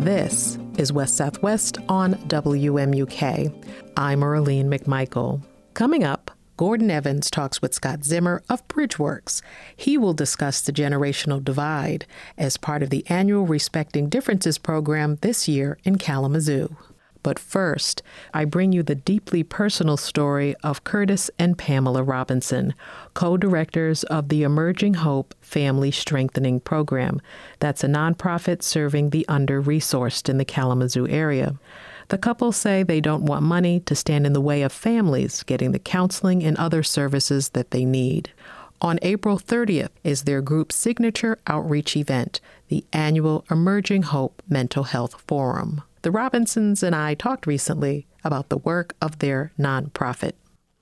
This is West Southwest on WMUK. I'm Earlene McMichael. Coming up, Gordon Evans talks with Scott Zimmer of Bridgeworks. He will discuss the generational divide as part of the annual Respecting Differences program this year in Kalamazoo. But first, I bring you the deeply personal story of Curtis and Pamela Robinson, co-directors of the Emerging Hope Family Strengthening Program. That's a nonprofit serving the under-resourced in the Kalamazoo area. The couple say they don't want money to stand in the way of families getting the counseling and other services that they need. On April 30th is their group's signature outreach event, the annual Emerging Hope Mental Health Forum. The Robinsons and I talked recently about the work of their nonprofit.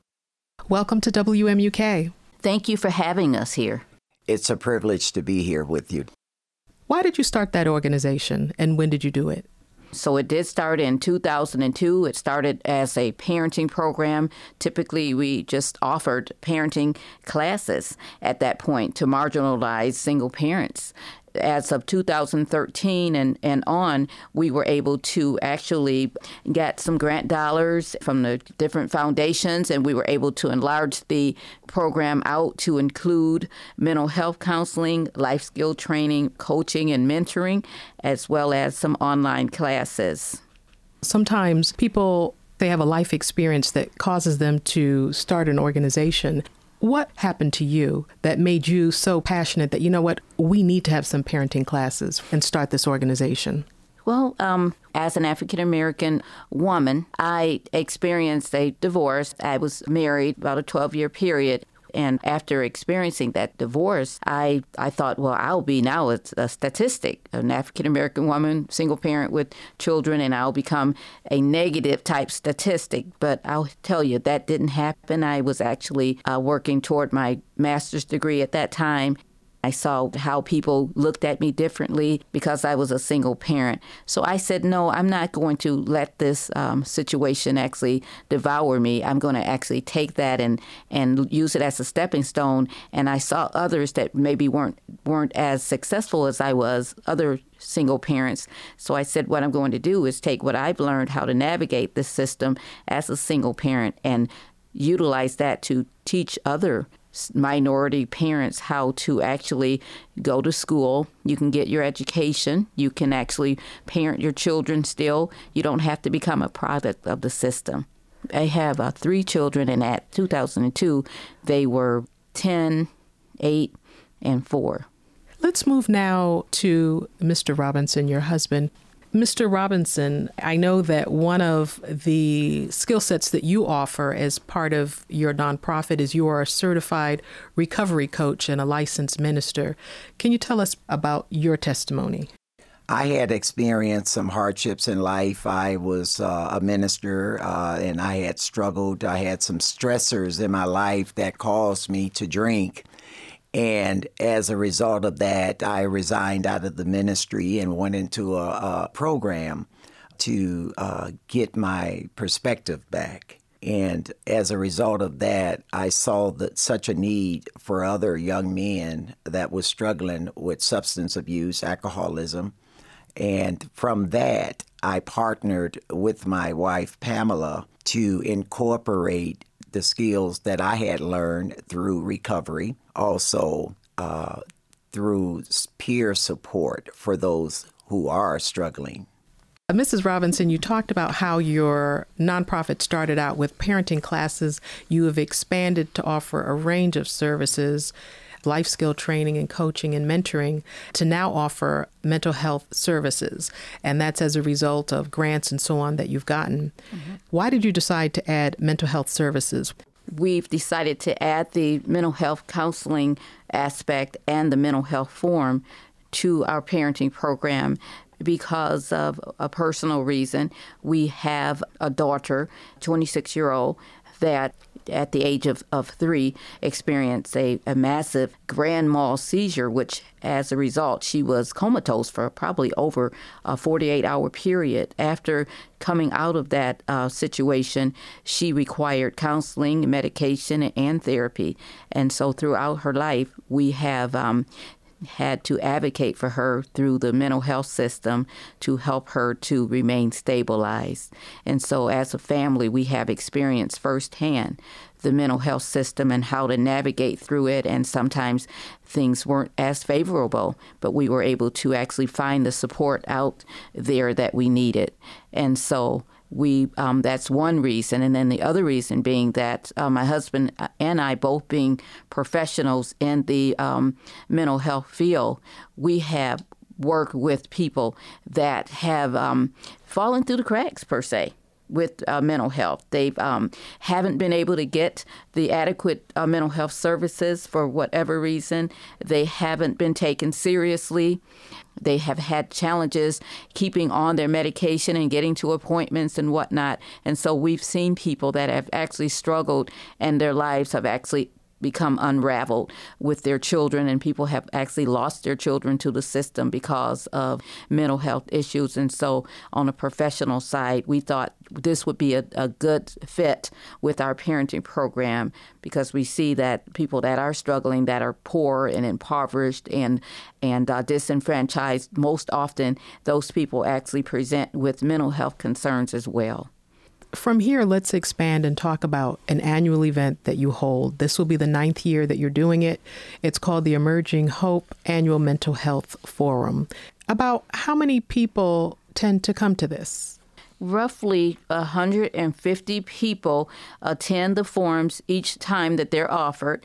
Welcome to WMUK. Thank you for having us here. It's a privilege to be here with you. Why did you start that organization, and when did you do it? So it did start in 2002. It started as a parenting program. Typically, we just offered parenting classes at that point to marginalized single parents. As of 2013 and on, we were able to actually get some grant dollars from the different foundations, and we were able to enlarge the program out to include mental health counseling, life skill training, coaching, and mentoring, as well as some online classes. Sometimes people, they have a life experience that causes them to start an organization. What happened to you that made you so passionate that, you know what, we need to have some parenting classes and start this organization? Well, as an African-American woman, I experienced a divorce. I was married about a 12-year period. And after experiencing that divorce, I thought, well, I'll be now a statistic, an African-American woman, single parent with children, and I'll become a negative type statistic. But I'll tell you, that didn't happen. I was actually working toward my master's degree at that time. I saw how people looked at me differently because I was a single parent. So I said, no, I'm not going to let this situation actually devour me. I'm going to actually take that and use it as a stepping stone. And I saw others that maybe weren't as successful as I was, other single parents. So I said, what I'm going to do is take what I've learned how to navigate this system as a single parent and utilize that to teach other minority parents how to actually go to school. You can get your education. You can actually parent your children still. You don't have to become a product of the system. I have 3 children, and at 2002, they were 10, 8, and 4. Let's move now to Mr. Robinson, your husband. Mr. Robinson, I know that one of the skill sets that you offer as part of your nonprofit is you are a certified recovery coach and a licensed minister. Can you tell us about your testimony? I had experienced some hardships in life. I was a minister and I had struggled. I had some stressors in my life that caused me to drink. And as a result of that, I resigned out of the ministry and went into a program to get my perspective back. And as a result of that, I saw such a need for other young men that was struggling with substance abuse, alcoholism. And from that, I partnered with my wife, Pamela, to incorporate the skills that I had learned through recovery, also through peer support for those who are struggling. Mrs. Robinson, you talked about how your nonprofit started out with parenting classes. You have expanded to offer a range of services, life skill training and coaching and mentoring, to now offer mental health services. And that's as a result of grants and so on that you've gotten. Mm-hmm. Why did you decide to add mental health services? We've decided to add the mental health counseling aspect and the mental health forum to our parenting program because of a personal reason. We have a daughter, 26-year-old, that at the age of 3 experienced a massive grand mal seizure, which as a result, she was comatose for probably over a 48-hour period. After coming out of that situation, she required counseling, medication, and therapy. And so throughout her life, we have had to advocate for her through the mental health system to help her to remain stabilized. And so as a family, we have experienced firsthand the mental health system and how to navigate through it. And sometimes things weren't as favorable, but we were able to actually find the support out there that we needed. And so that's one reason. And then the other reason being that my husband and I, both being professionals in the mental health field, we have worked with people that have fallen through the cracks, per se, with mental health. They haven't been able to get the adequate mental health services for whatever reason. They haven't been taken seriously. They have had challenges keeping on their medication and getting to appointments and whatnot. And so we've seen people that have actually struggled and their lives have actually become unraveled with their children, and people have actually lost their children to the system because of mental health issues. And so on a professional side, we thought this would be a good fit with our parenting program, because we see that people that are struggling, that are poor and impoverished and disenfranchised, most often those people actually present with mental health concerns as well. From here, let's expand and talk about an annual event that you hold. This will be the 9th year that you're doing it. It's called the Emerging Hope Annual Mental Health Forum. About how many people tend to come to this? Roughly 150 people attend the forums each time that they're offered.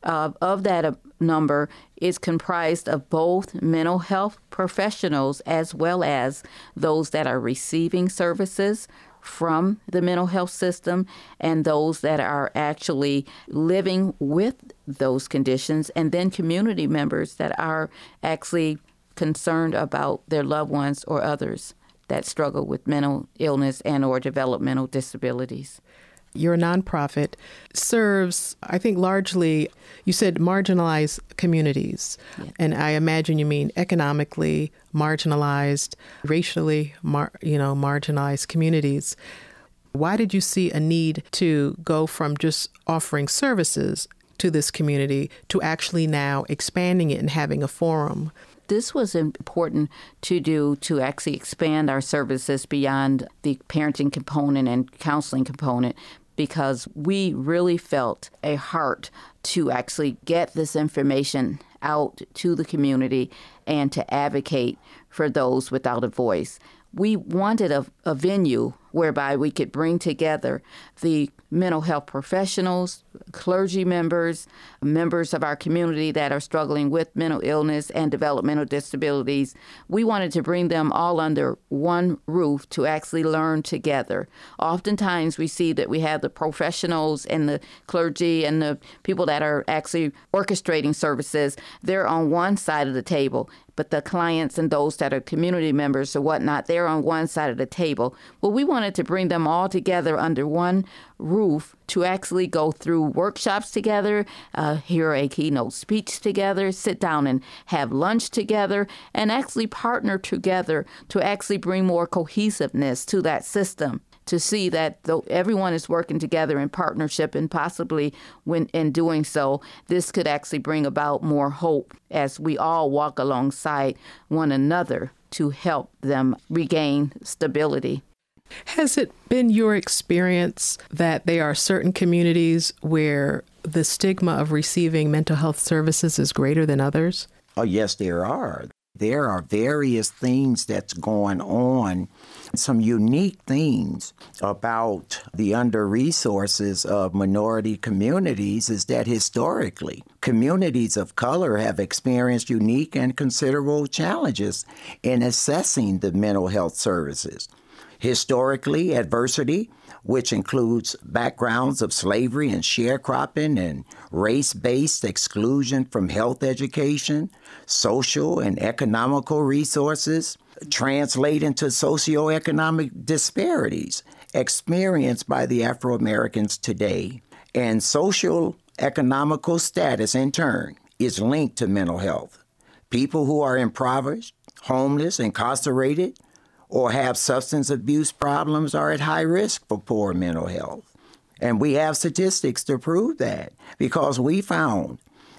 Of that number is comprised of both mental health professionals as well as those that are receiving services from the mental health system and those that are actually living with those conditions, and then community members that are actually concerned about their loved ones or others that struggle with mental illness and or developmental disabilities. Your nonprofit serves, I think, largely, you said marginalized communities. Yeah. And I imagine you mean economically marginalized, racially, marginalized communities. Why did you see a need to go from just offering services to this community to actually now expanding it and having a forum? This was important to do, to actually expand our services beyond the parenting component and counseling component, because we really felt a heart to actually get this information out to the community and to advocate for those without a voice. We wanted a venue whereby we could bring together the mental health professionals, clergy members, members of our community that are struggling with mental illness and developmental disabilities. We wanted to bring them all under one roof to actually learn together. Oftentimes we see that we have the professionals and the clergy and the people that are actually orchestrating services. They're on one side of the table, but the clients and those that are community members or whatnot, they're on one side of the table. Well, we wanted to bring them all together under one roof to actually go through workshops together, hear a keynote speech together, sit down and have lunch together, and actually partner together to actually bring more cohesiveness to that system, to see that everyone is working together in partnership, and possibly when in doing so, this could actually bring about more hope as we all walk alongside one another to help them regain stability. Has it been your experience that there are certain communities where the stigma of receiving mental health services is greater than others? Oh, yes, there are. There are various things that's going on. Some unique things about the under-resources of minority communities is that historically, communities of color have experienced unique and considerable challenges in assessing the mental health services. Historically, adversity, which includes backgrounds of slavery and sharecropping and race-based exclusion from health education, social and economical resources, translate into socioeconomic disparities experienced by the Afro-Americans today. And social economical status, in turn, is linked to mental health. People who are impoverished, homeless, incarcerated, or have substance abuse problems are at high risk for poor mental health. And we have statistics to prove that, because we found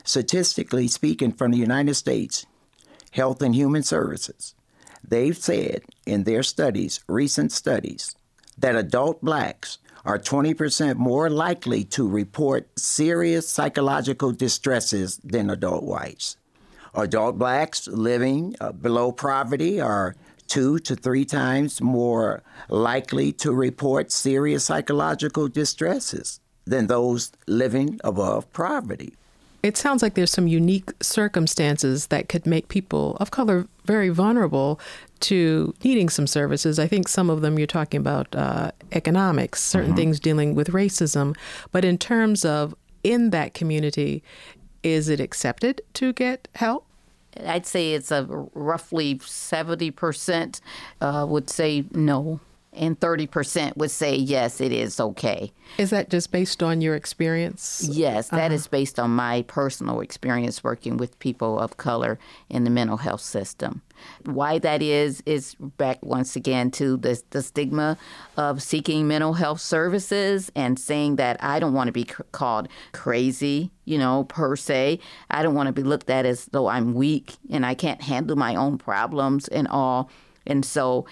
Statistically speaking, from the United States, Health and Human Services, they've said in their studies, recent studies, that adult blacks are 20% more likely to report serious psychological distresses than adult whites. Adult blacks living below poverty are 2 to 3 times more likely to report serious psychological distresses than those living above poverty. It sounds like there's some unique circumstances that could make people of color very vulnerable to needing some services. I think some of them you're talking about economics, certain things dealing with racism. But in terms of in that community, is it accepted to get help? I'd say it's a roughly 70% would say no, and 30% would say yes, it is okay. Is that just based on your experience? Yes, that is based on my personal experience working with people of color in the mental health system. Why that is back once again to the stigma of seeking mental health services and saying that I don't want to be called crazy, per se. I don't want to be looked at as though I'm weak and I can't handle my own problems and all. And so,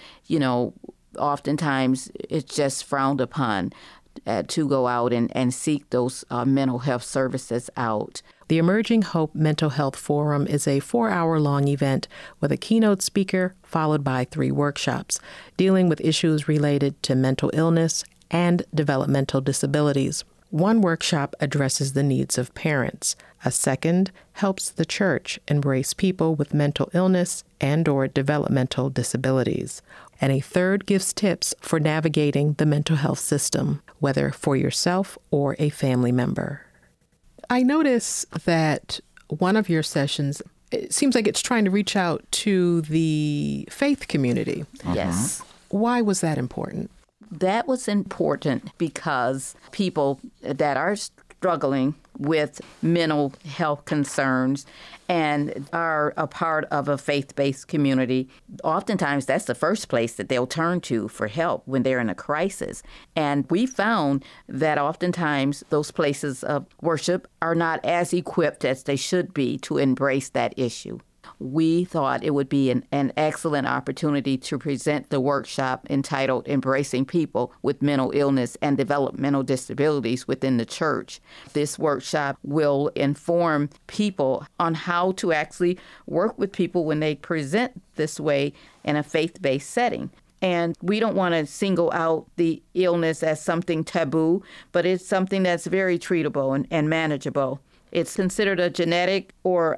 oftentimes it's just frowned upon to go out and seek those mental health services out. The Emerging Hope Mental Health Forum is a 4-hour-long event with a keynote speaker followed by 3 workshops dealing with issues related to mental illness and developmental disabilities. One workshop addresses the needs of parents. A second helps the church embrace people with mental illness and/or developmental disabilities. And a third gives tips for navigating the mental health system, whether for yourself or a family member. I notice that one of your sessions, it seems like it's trying to reach out to the faith community. Yes. Why was that important? That was important because people that are struggling with mental health concerns and are a part of a faith-based community, oftentimes that's the first place that they'll turn to for help when they're in a crisis. And we found that oftentimes those places of worship are not as equipped as they should be to embrace that issue. We thought it would be an excellent opportunity to present the workshop entitled Embracing People with Mental Illness and Developmental Disabilities Within the Church. This workshop will inform people on how to actually work with people when they present this way in a faith-based setting. And we don't want to single out the illness as something taboo, but it's something that's very treatable and manageable. It's considered a genetic or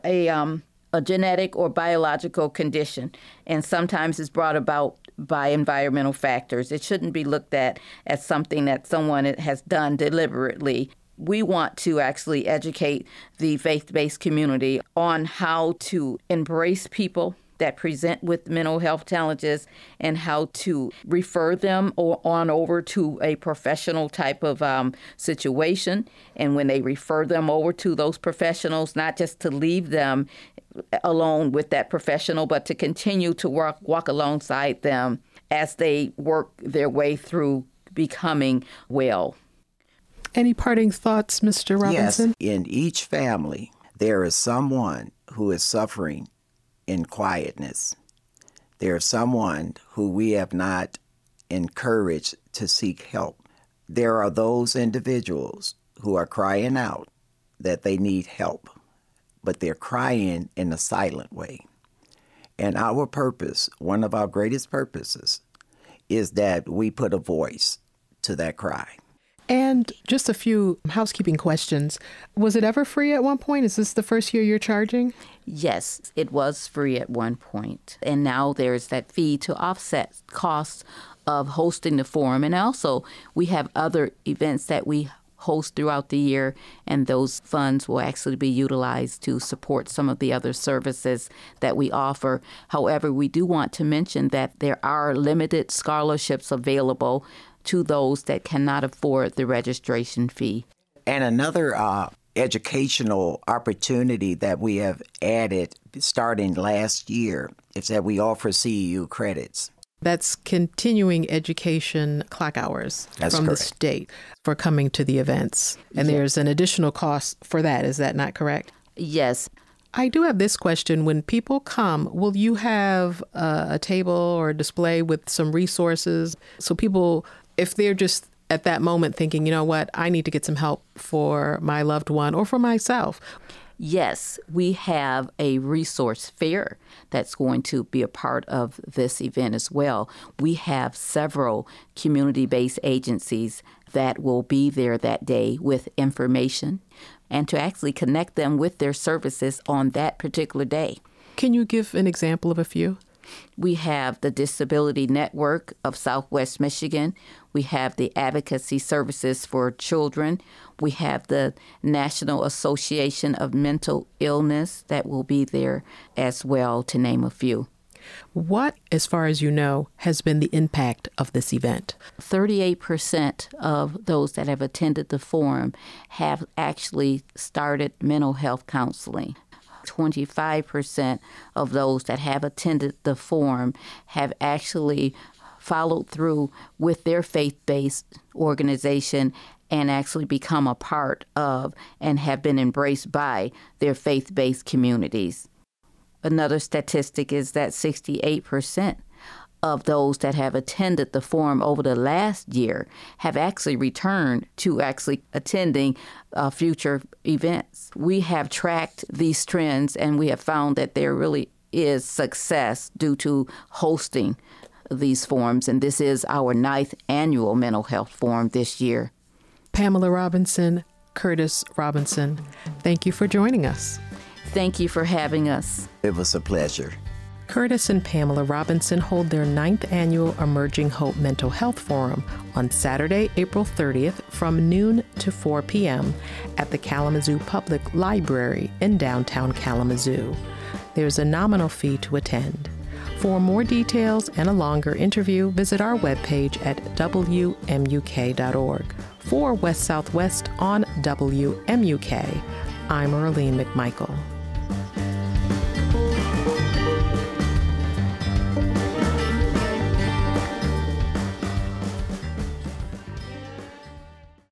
a genetic or biological condition, and sometimes it's brought about by environmental factors. It shouldn't be looked at as something that someone has done deliberately. We want to actually educate the faith-based community on how to embrace people that present with mental health challenges and how to refer them on over to a professional type of situation. And when they refer them over to those professionals, not just to leave them alone with that professional, but to continue to walk alongside them as they work their way through becoming well. Any parting thoughts, Mr. Robinson? Yes, in each family, there is someone who is suffering in quietness. There is someone who we have not encouraged to seek help. There are those individuals who are crying out that they need help, but they're crying in a silent way. And our purpose, one of our greatest purposes, is that we put a voice to that cry. And just a few housekeeping questions. Was it ever free at one point? Is this the first year you're charging? Yes, it was free at one point. And now there's that fee to offset costs of hosting the forum. And also, we have other events that we host throughout the year, and those funds will actually be utilized to support some of the other services that we offer. However, we do want to mention that there are limited scholarships available to those that cannot afford the registration fee. And another educational opportunity that we have added starting last year is that we offer CEU credits. That's continuing education clock hours from correct. The state for coming to the events. And there's an additional cost for that. Is that not correct? Yes. I do have this question. When people come, will you have a table or a display with some resources? So people, if they're just at that moment thinking, you know what, I need to get some help for my loved one or for myself. Yes, we have a resource fair that's going to be a part of this event as well. We have several community-based agencies that will be there that day with information and to actually connect them with their services on that particular day. Can you give an example of a few? We have the Disability Network of Southwest Michigan. We have the Advocacy Services for Children. We have the National Association of Mental Illness that will be there as well, to name a few. What, as far as you know, has been the impact of this event? 38% of those that have attended the forum have actually started mental health counseling. 25% of those that have attended the forum have actually followed through with their faith-based organization and actually become a part of and have been embraced by their faith-based communities. Another statistic is that 68% of those that have attended the forum over the last year have actually returned to actually attending future events. We have tracked these trends and we have found that there really is success due to hosting these forums, and this is our 9th annual mental health forum this year. Pamela Robinson, Curtis Robinson, thank you for joining us. Thank you for having us. It was a pleasure. Curtis and Pamela Robinson hold their 9th annual Emerging Hope Mental Health Forum on Saturday, April 30th from noon to 4 p.m. at the Kalamazoo Public Library in downtown Kalamazoo. There's a nominal fee to attend. For more details and a longer interview, visit our webpage at WMUK.org. For West Southwest on WMUK, I'm Earlene McMichael.